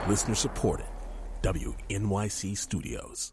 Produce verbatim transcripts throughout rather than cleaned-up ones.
Listener supported. W N Y C Studios.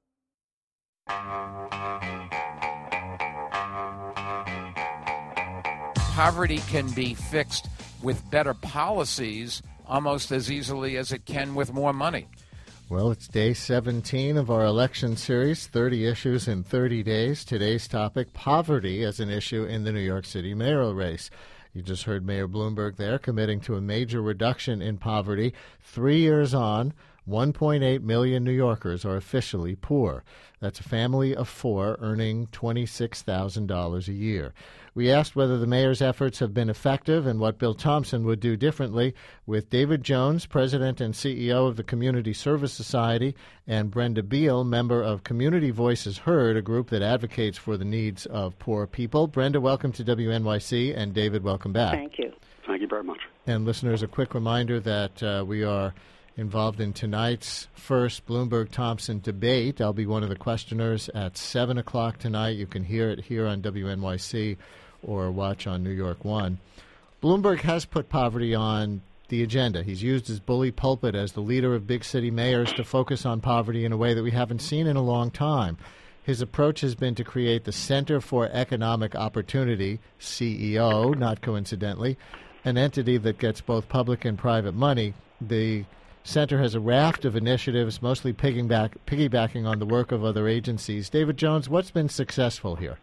Poverty can be fixed with better policies almost as easily as it can with more money. Well, it's day seventeen of our election series, thirty issues in thirty days. Today's topic, poverty as an issue in the New York City mayoral race. You just heard Mayor Bloomberg there committing to a major reduction in poverty. Three years on, one point eight million New Yorkers are officially poor. That's a family of four earning twenty-six thousand dollars a year. We asked whether the mayor's efforts have been effective and what Bill Thompson would do differently with David Jones, president and C E O of the Community Service Society, and Brenda Beal, member of Community Voices Heard, a group that advocates for the needs of poor people. Brenda, welcome to W N Y C, and David, welcome back. Thank you. Thank you very much. And listeners, a quick reminder that uh, we are involved in tonight's first Bloomberg-Thompson debate. I'll be one of the questioners at seven o'clock tonight. You can hear it here on W N Y C or watch on New York One. Bloomberg has put poverty on the agenda. He's used his bully pulpit as the leader of big city mayors to focus on poverty in a way that we haven't seen in a long time. His approach has been to create the Center for Economic Opportunity, C E O, not coincidentally, an entity that gets both public and private money. The Center has a raft of initiatives, mostly piggyback, piggybacking on the work of other agencies. David Jones, what's been successful here?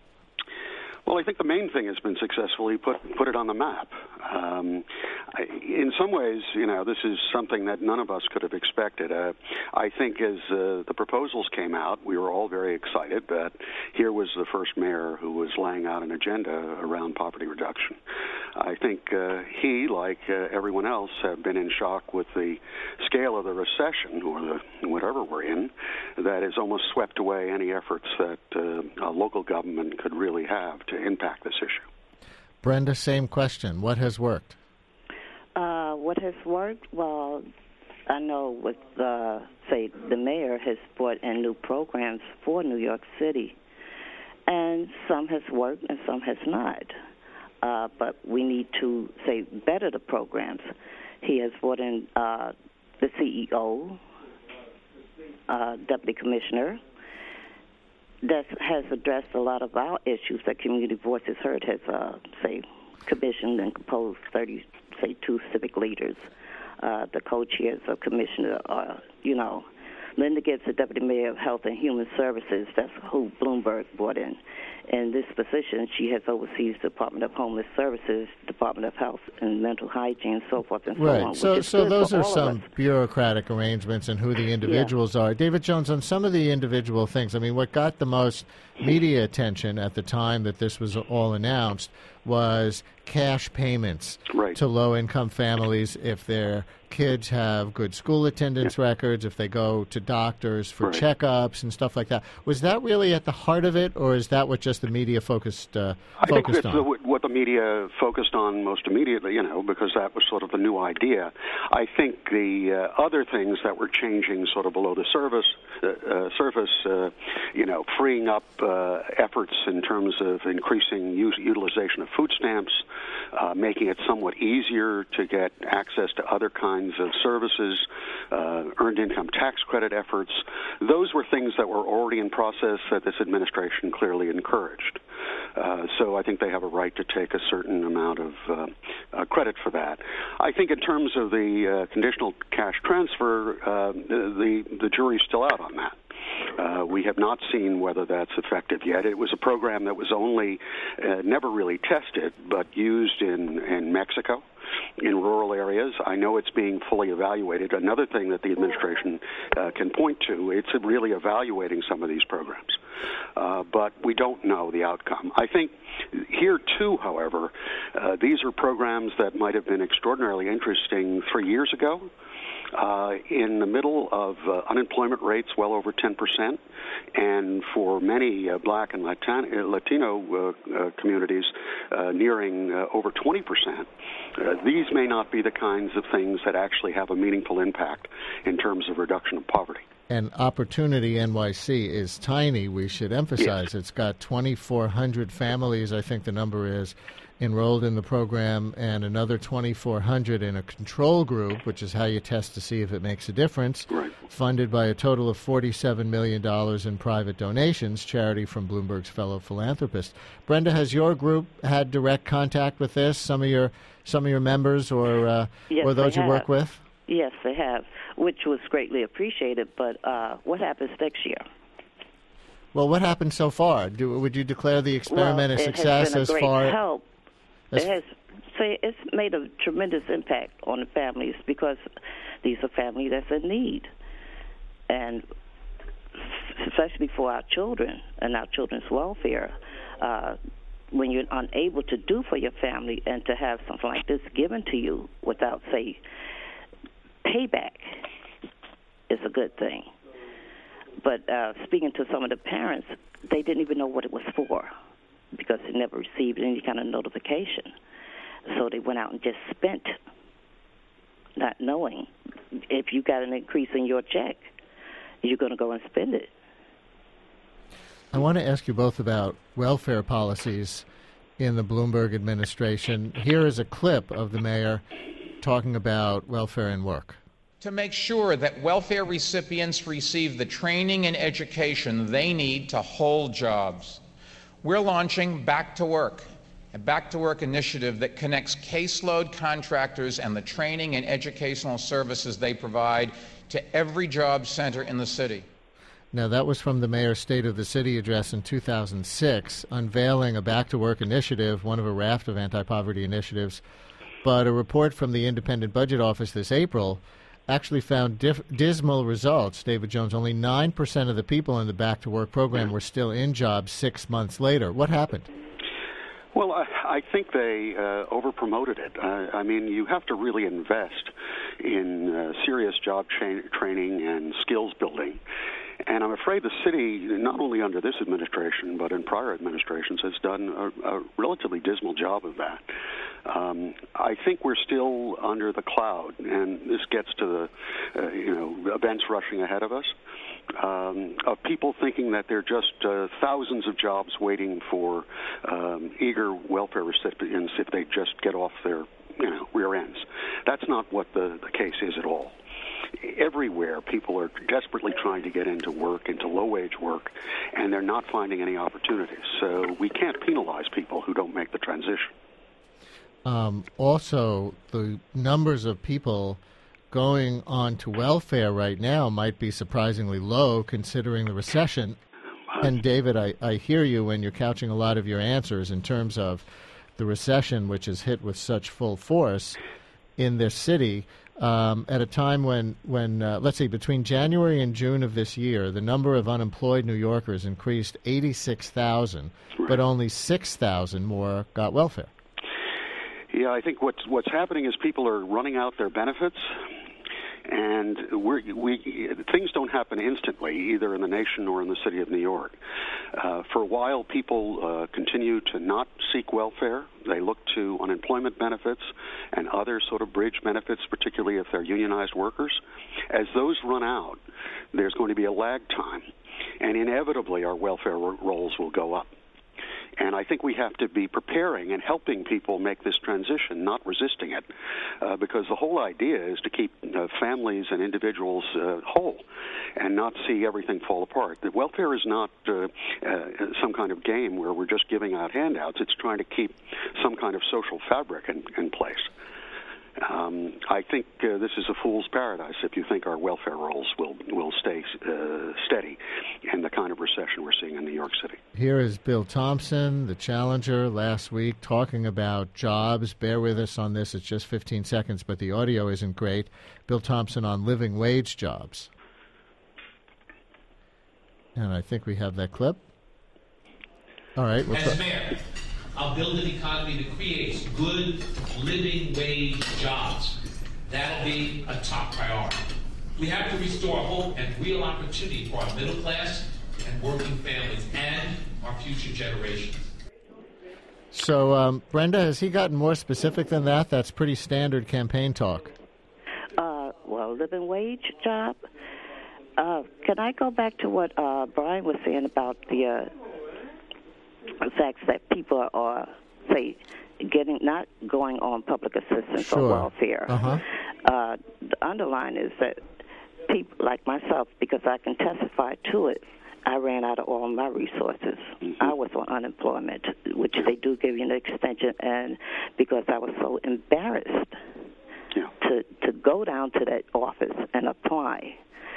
Well, I think the main thing has been successfully put put it on the map. Um, I, in some ways, you know, this is something that none of us could have expected. Uh, I think as uh, the proposals came out, we were all very excited that here was the first mayor who was laying out an agenda around poverty reduction. I think uh, he, like uh, everyone else, have been in shock with the scale of the recession, or the, whatever we're in, that has almost swept away any efforts that uh, a local government could really have to impact this issue. Brenda, same question. What has worked? Uh, what has worked? Well, I know with, uh, say, the mayor has brought in new programs for New York City, and some has worked and some has not. Uh, but we need to, say, better the programs. He has brought in uh, the C E O, uh, deputy commissioner, that has addressed a lot of our issues that Community Voices Heard has, uh, say, commissioned and composed thirty, say, two civic leaders. Uh, the co-chairs of commissioner, uh, you know, Linda Gibbs, the Deputy Mayor of Health and Human Services, that's who Bloomberg brought in. In this position, she has oversees the Department of Homeless Services, Department of Health and Mental Hygiene, and so forth and so right. on. So, so those are some bureaucratic arrangements and who the individuals yeah. are. David Jones, on some of the individual things, I mean, what got the most media attention at the time that this was all announced was cash payments right. to low-income families if their kids have good school attendance yeah. records, if they go to doctors for right. checkups and stuff like that. Was that really at the heart of it, or is that what just the media focused uh, I focused think that's on? The, what the media focused on most immediately, you know, because that was sort of the new idea. I think the uh, other things that were changing sort of below the service, uh, uh, surface, uh, you know, freeing up uh, efforts in terms of increasing use, utilization of food stamps, uh, making it somewhat easier to get access to other kinds of services, uh, earned income tax credit efforts. Those were things that were already in process that this administration clearly encouraged. Uh, so I think they have a right to take a certain amount of uh, uh, credit for that. I think in terms of the uh, conditional cash transfer, uh, the, the jury's still out on that. Uh, we have not seen whether that's effective yet. It was a program that was only uh, never really tested, but used in, in Mexico, in rural areas. I know it's being fully evaluated. Another thing that the administration uh, can point to, it's really evaluating some of these programs. Uh, but we don't know the outcome. I think here, too, however, uh, these are programs that might have been extraordinarily interesting three years ago. Uh, in the middle of uh, unemployment rates well over ten percent, and for many uh, black and Latin- uh, Latino uh, uh, communities uh, nearing uh, over twenty percent. Uh, these may not be the kinds of things that actually have a meaningful impact in terms of reduction of poverty. And Opportunity N Y C is tiny, we should emphasize. Yes. It's got twenty-four hundred families, I think the number is, enrolled in the program and another twenty-four hundred in a control group, which is how you test to see if it makes a difference, Right. funded by a total of forty-seven million dollars in private donations, charity from Bloomberg's fellow philanthropists. Brenda, has your group had direct contact with this, some of your some of your members or, uh, Yes, or those they you work have. with? Yes, they have, which was greatly appreciated. But uh, what happens next year? Well, what happened so far? Do, would you declare the experiment well, a it success has been a as great far help. as It has, say, it's made a tremendous impact on the families because these are families that's in need, and especially for our children and our children's welfare. Uh, when you're unable to do for your family and to have something like this given to you without, say, payback is a good thing. But uh, speaking to some of the parents, they didn't even know what it was for because they never received any kind of notification. So they went out and just spent, not knowing if you got an increase in your check, you're going to go and spend it. I want to ask you both about welfare policies in the Bloomberg administration. Here is a clip of the mayor talking about welfare and work. To make sure that welfare recipients receive the training and education they need to hold jobs, we're launching Back to Work, a Back to Work initiative that connects caseload contractors and the training and educational services they provide to every job center in the city. Now, that was from the mayor's State of the City address in two thousand six, unveiling a back-to-work initiative, one of a raft of anti-poverty initiatives. But a report from the Independent Budget Office this April actually found dif- dismal results. David Jones, only nine percent of the people in the back-to-work program were still in jobs six months later. What happened? Well, I, I think they uh, over-promoted it. Uh, I mean, you have to really invest in uh, serious job cha- training and skills building. And I'm afraid the city, not only under this administration, but in prior administrations, has done a, a relatively dismal job of that. Um, I think we're still under the cloud, and this gets to the, uh, you know, events rushing ahead of us, um, of people thinking that there are just uh, thousands of jobs waiting for um, eager welfare recipients if they just get off their, you know, rear ends. That's not what the, the case is at all. Everywhere, people are desperately trying to get into work, into low-wage work, and they're not finding any opportunities. So we can't penalize people who don't make the transition. Um, also, the numbers of people going on to welfare right now might be surprisingly low considering the recession. And, David, I, I hear you when you're couching a lot of your answers in terms of the recession, which is hit with such full force in this city. Um, at a time when, when uh, let's see, between January and June of this year, the number of unemployed New Yorkers increased eighty-six thousand, Right. but only six thousand more got welfare. Yeah, I think what's what's happening is people are running out their benefits, and we're, we things don't happen instantly, either in the nation or in the city of New York. Uh, for a while, people uh, continue to not seek welfare. They look to unemployment benefits and other sort of bridge benefits, particularly if they're unionized workers. As those run out, there's going to be a lag time, and inevitably our welfare ro- rolls will go up. And I think we have to be preparing and helping people make this transition, not resisting it, uh, because the whole idea is to keep uh, families and individuals uh, whole and not see everything fall apart. The welfare is not uh, uh, some kind of game where we're just giving out handouts. It's trying to keep some kind of social fabric in, in place. Um, I think uh, this is a fool's paradise if you think our welfare rolls will will stay uh, steady in the kind of recession we're seeing in New York City. Here is Bill Thompson, the Challenger, last week talking about jobs. Bear with us on this. It's just fifteen seconds, but the audio isn't great. Bill Thompson on living wage jobs. And I think we have that clip. All right. We'll As mayor, I'll build an economy that creates good living wage jobs. That'll be a top priority. We have to restore hope and real opportunity for our middle class and working families and our future generations. So, um, Brenda, has he gotten more specific than that? That's pretty standard campaign talk. Uh, well, living wage job. Uh, can I go back to what uh, Brian was saying about the uh, fact that people are, say, getting not going on public assistance Sure. or welfare. Uh-huh. Uh, the underline is that people like myself, because I can testify to it, I ran out of all my resources. Mm-hmm. I was on unemployment, which they do give you an extension, and because I was so embarrassed yeah. to, to go down to that office and apply,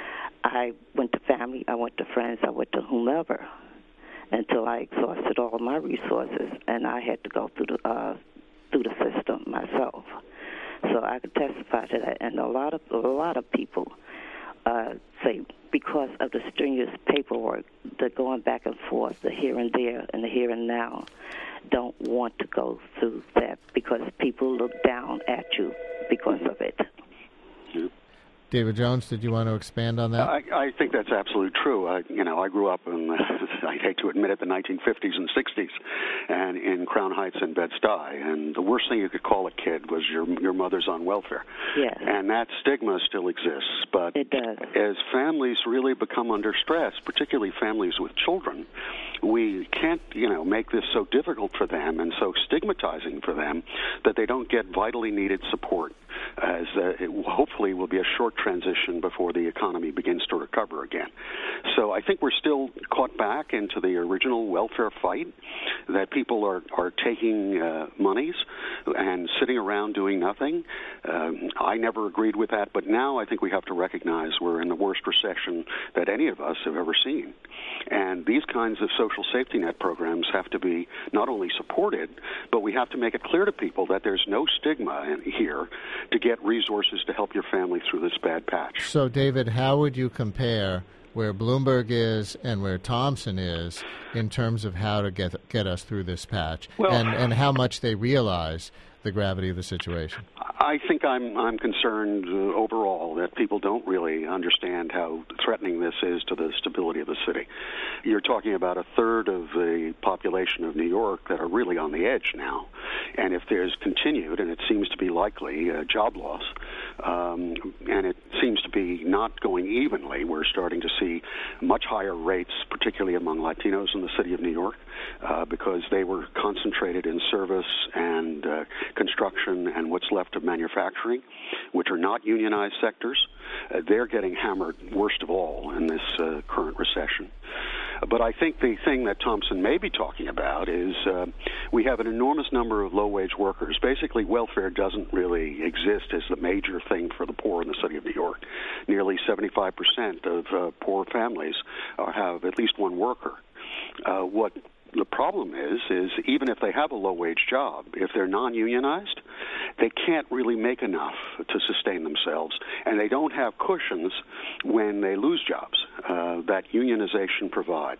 I went to family, I went to friends, I went to whomever, until I exhausted all of my resources, and I had to go through the uh, through the system myself. So I could testify to that, and a lot of a lot of people uh, say because of the strenuous paperwork, the going back and forth, the here and there, and the here and now, don't want to go through that because people look down at you because of it. Yeah. David Jones, did you want to expand on that? I, I think that's absolutely true. I, you know, I grew up in, I hate to admit it, the nineteen fifties and sixties, and in Crown Heights and Bed-Stuy, and the worst thing you could call a kid was your your mother's on welfare. Yes. And that stigma still exists. But it does. As families really become under stress, particularly families with children, we can't, you know, make this so difficult for them and so stigmatizing for them that they don't get vitally needed support. As uh, it hopefully will be a short transition before the economy begins to recover again. So I think we're still caught back into the original welfare fight, that people are, are taking uh, monies and sitting around doing nothing. Um, I never agreed with that, but now I think we have to recognize we're in the worst recession that any of us have ever seen. And these kinds of social safety net programs have to be not only supported, but we have to make it clear to people that there's no stigma in here to get resources to help your family through this bad patch. So, David, how would you compare where Bloomberg is and where Thompson is in terms of how to get get us through this patch, well, and, and how much they realize the gravity of the situation? I think I'm I'm concerned uh, overall that people don't really understand how threatening this is to the stability of the city. You're talking about a third of the population of New York that are really on the edge now, and if there's continued, and it seems to be likely, uh, job loss, um, and it seems to be not going evenly. We're starting to see much higher rates, particularly among Latinos in the city of New York, uh, because they were concentrated in service and uh, construction and what's left of manufacturing, which are not unionized sectors. Uh, they're getting hammered worst of all in this uh, current recession. But I think the thing that Thompson may be talking about is uh, we have an enormous number of low-wage workers. Basically, welfare doesn't really exist as the major thing for the poor in the city of New York. Nearly seventy-five percent of uh, poor families uh, have at least one worker. Uh, what the problem is, is even if they have a low-wage job, if they're non-unionized, they can't really make enough to sustain themselves, and they don't have cushions when they lose jobs uh, that unionization provides.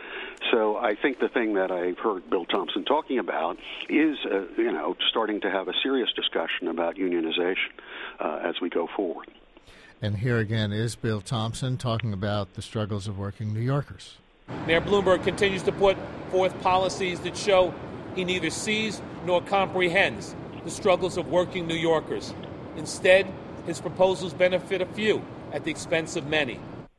So I think the thing that I've heard Bill Thompson talking about is, uh, you know, starting to have a serious discussion about unionization uh, as we go forward. And here again is Bill Thompson talking about the struggles of working New Yorkers. Mayor Bloomberg continues to put forth policies that show he neither sees nor comprehends the struggles of working New Yorkers. Instead, his proposals benefit a few at the expense of many.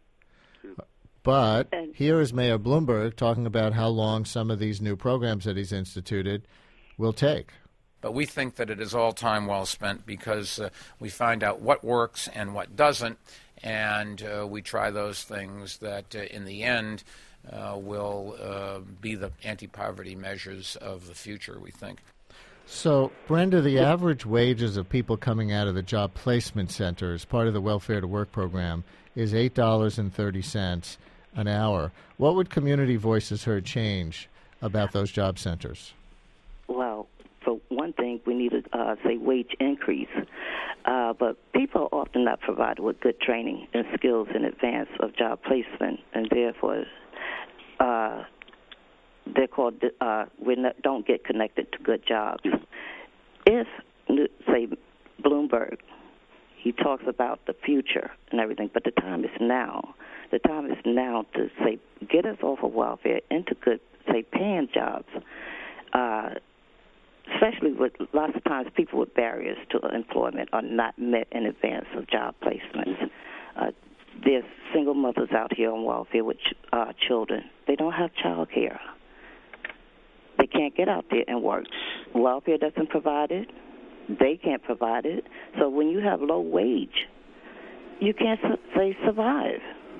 But here is Mayor Bloomberg talking about how long some of these new programs that he's instituted will take. But we think that it is all time well spent because uh, we find out what works and what doesn't, and uh, we try those things that uh, in the end uh, will uh, be the anti-poverty measures of the future, we think. So, Brenda, the average wages of people coming out of the Job Placement Center as part of the Welfare to Work program is eight dollars and thirty cents an hour. What would Community Voices Heard change about those job centers? Well, for one thing, we need a, uh, say, wage increase. Uh, but people are often not provided with good training and skills in advance of job placement, and therefore uh, they're called, uh, we don't get connected to good jobs. If, say, Bloomberg, he talks about the future and everything, but the time is now. The time is now to, say, get us off of welfare into good, say, paying jobs, uh, especially with lots of times people with barriers to employment are not met in advance of job placements. Uh, there's single mothers out here on welfare with uh, children. They don't have child care. They They can't get out there and work. Welfare doesn't provide it. They can't provide it. So when you have low wage, you can't say survive.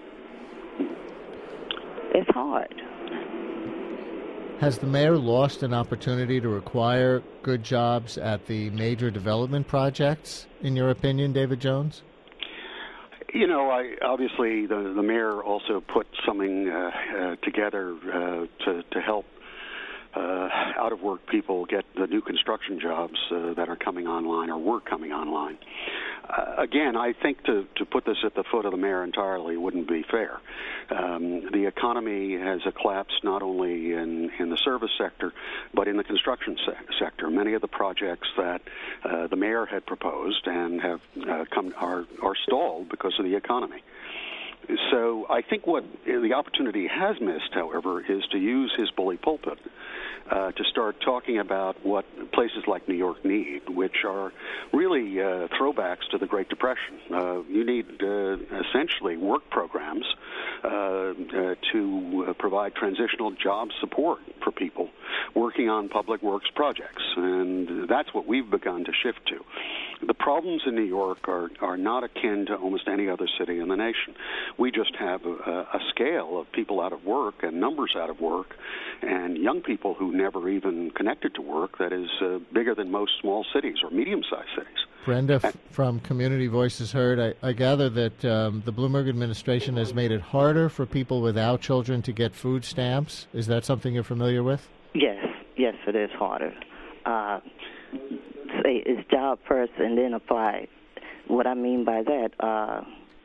It's hard. Has the mayor lost an opportunity to require good jobs at the major development projects, in your opinion, David Jones? You know, I, obviously the, the mayor also put something uh, uh, together uh, to, to help uh, out-of-work people get the new construction jobs uh, that are coming online or were coming online. Uh, again, I think to, to put this at the foot of the mayor entirely wouldn't be fair. Um, the economy has a collapse not only in, in the service sector, but in the construction se- sector. Many of the projects that uh, the mayor had proposed and have uh, come are, are stalled because of the economy. So I think what the opportunity has missed, however, is to use his bully pulpit uh, to start talking about what places like New York need, which are really uh, throwbacks to the Great Depression. Uh, you need uh, essentially work programs uh, uh, to uh, provide transitional job support for people working on public works projects, and that's what we've begun to shift to. The problems in New York are, are not akin to almost any other city in the nation. We just have a, a scale of people out of work and numbers out of work and young people who never even connected to work that is uh, bigger than most small cities or medium-sized cities. Brenda f- from Community Voices Heard, I, I gather that um, the Bloomberg administration has made it harder for people without children to get food stamps. Is that something you're familiar with? Yes, yes, it is harder. Uh, say it's job first and then apply. What I mean by that, uh,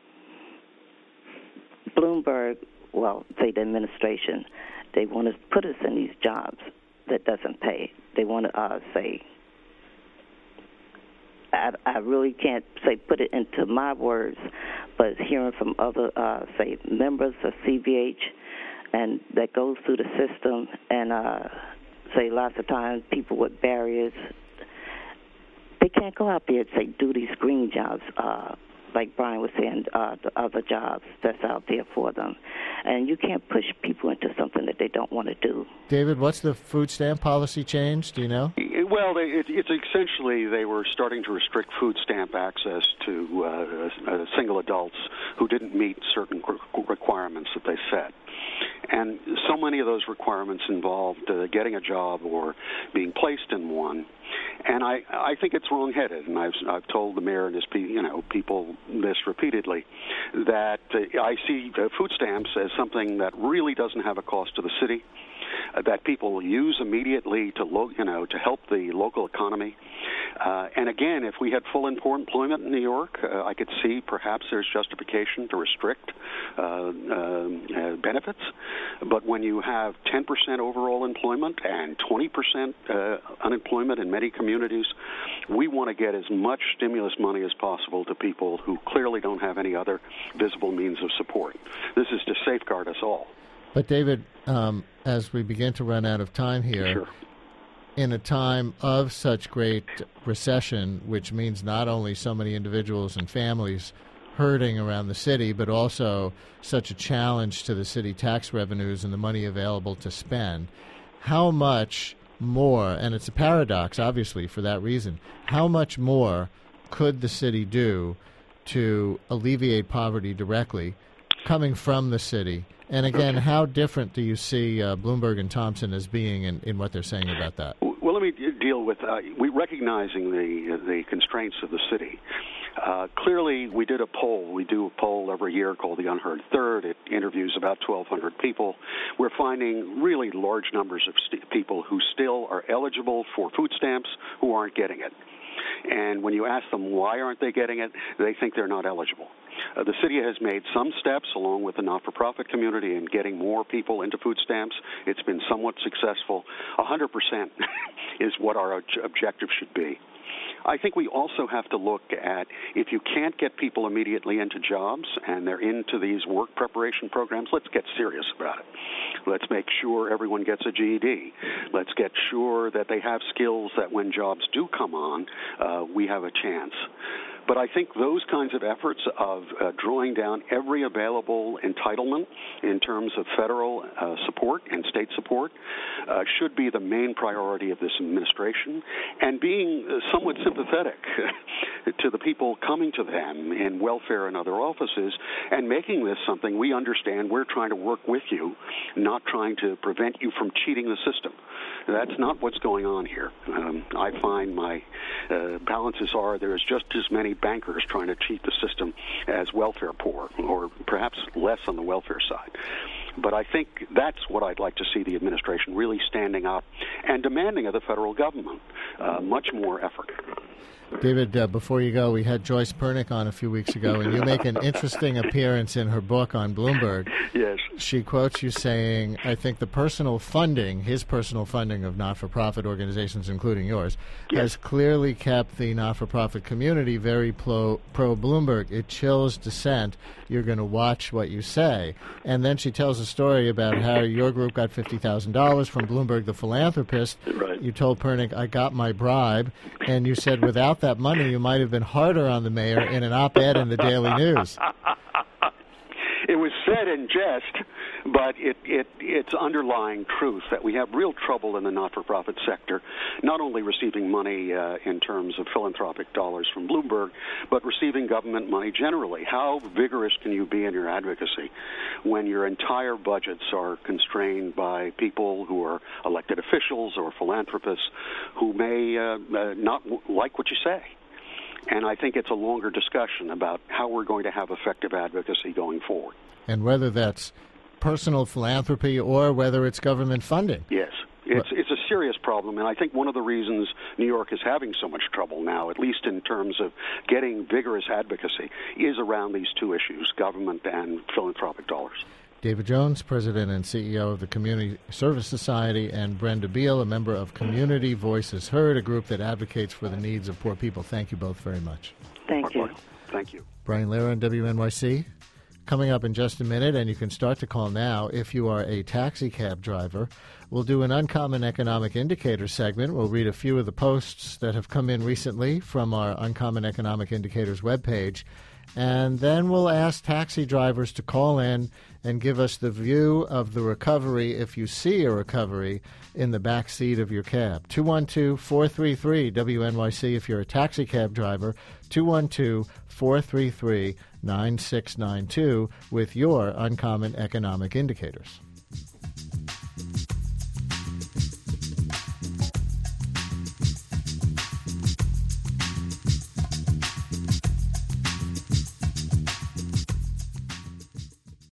Bloomberg, well, say the administration, they want to put us in these jobs that doesn't pay. They want to uh, say, I, I really can't say put it into my words, but hearing from other, uh, say, members of C V H, and that goes through the system, and uh, say lots of times people with barriers, they can't go out there and say do these green jobs, uh, like Brian was saying, uh, the other jobs that's out there for them. And you can't push people into something that they don't want to do. David, what's the food stamp policy change? Do you know? Well, it, it's essentially they were starting to restrict food stamp access to uh, uh, single adults who didn't meet certain requirements that they set. And so many of those requirements involved uh, getting a job or being placed in one. And I, I think it's wrong-headed, and I've, I've told the mayor and his, you know, people this repeatedly, that uh, I see uh, food stamps as something that really doesn't have a cost to the city, uh, that people use immediately to, lo- you know, to help the local economy. Uh, and again, if we had full employment in New York, uh, I could see perhaps there's justification to restrict uh, uh, benefits. But when you have ten percent overall employment and twenty percent uh, unemployment in many communities, we want to get as much stimulus money as possible to people who clearly don't have any other visible means of support. This is to safeguard us all. But, David, um, as we begin to run out of time here, sure. in a time of such great recession, which means not only so many individuals and families hurting around the city, but also such a challenge to the city tax revenues and the money available to spend, how much more, and it's a paradox, obviously, for that reason, how much more could the city do to alleviate poverty directly coming from the city? And again, okay. how different do you see uh, Bloomberg and Thompson as being in, in what they're saying about that? Well, let me deal with uh, we recognizing the the constraints of the city. Uh, clearly, we did a poll. We do a poll every year called the Unheard Third. It interviews about twelve hundred people. We're finding really large numbers of st- people who still are eligible for food stamps who aren't getting it. And when you ask them why aren't they getting it, they think they're not eligible. Uh, the city has made some steps, along with the not-for-profit community, in getting more people into food stamps. It's been somewhat successful. one hundred percent is what our ob- objective should be. I think we also have to look at, if you can't get people immediately into jobs and they're into these work preparation programs, let's get serious about it. Let's make sure everyone gets a G E D. Let's get sure that they have skills that when jobs do come on, uh, we have a chance. But I think those kinds of efforts of uh, drawing down every available entitlement in terms of federal uh, support and state support uh, should be the main priority of this administration, and being uh, somewhat sympathetic to the people coming to them in welfare and other offices, and making this something we understand we're trying to work with you, not trying to prevent you from cheating the system. That's not what's going on here. Um, I find my uh, balances are there's just as many bankers trying to cheat the system as welfare poor, or perhaps less on the welfare side. But I think that's what I'd like to see the administration really standing up and demanding of the federal government, uh, much more effort. David, uh, before you go, we had Joyce Pernick on a few weeks ago, and you make an interesting appearance in her book on Bloomberg. Yes. She quotes you saying, I think the personal funding, his personal funding of not-for-profit organizations, including yours, yes, has clearly kept the not-for-profit community very pro, pro-Bloomberg. It chills dissent. You're going to watch what you say. And then she tells a story about how your group got fifty thousand dollars from Bloomberg the philanthropist. Right. You told Pernick, I got my bribe, and you said without that money, you might have been harder on the mayor in an op-ed in the Daily News. It was said in jest, but it, it, it's underlying truth that we have real trouble in the not-for-profit sector, not only receiving money uh, in terms of philanthropic dollars from Bloomberg, but receiving government money generally. How vigorous can you be in your advocacy when your entire budgets are constrained by people who are elected officials or philanthropists who may uh, uh, not w- like what you say? And I think it's a longer discussion about how we're going to have effective advocacy going forward. And whether that's personal philanthropy or whether it's government funding. Yes. It's it's a serious problem, and I think one of the reasons New York is having so much trouble now, at least in terms of getting vigorous advocacy, is around these two issues, government and philanthropic dollars. David Jones, President and C E O of the Community Service Society, and Brenda Beal, a member of Community Voices Heard, a group that advocates for the needs of poor people. Thank you both very much. Thank you. Thank you. Brian Lehrer on W N Y C. Coming up in just a minute, and you can start to call now if you are a taxi cab driver. We'll do an Uncommon Economic Indicator segment. We'll read a few of the posts that have come in recently from our Uncommon Economic Indicators webpage. And then we'll ask taxi drivers to call in and give us the view of the recovery, if you see a recovery, in the back seat of your cab. two one two, four three three, W N Y C if you're a taxi cab driver, two one two, four three three, nine six nine two with your Uncommon Economic Indicators.